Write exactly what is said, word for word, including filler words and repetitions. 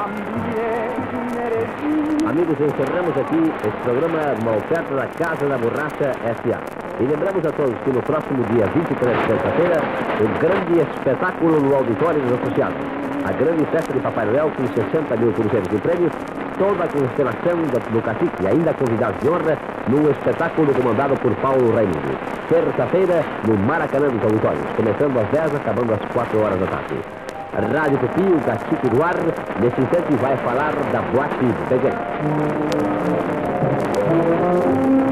Amigos, encerramos aqui esse programa, uma oferta da Casa da Borracha S A. E lembramos a todos que no próximo dia vinte e três, terça-feira, o grande espetáculo no Auditório dos Associados. A grande festa de Papai Noel com sessenta mil cruzeiros de prêmios, toda a constelação do cacique, ainda convidados de honra, num espetáculo comandado por Paulo Raimundo. Terça-feira, no Maracanã dos Auditórios, começando às dez, acabando às quatro horas da tarde. Rádio Tupi, o cacique do ar, nesse instante vai falar da Boate Begay.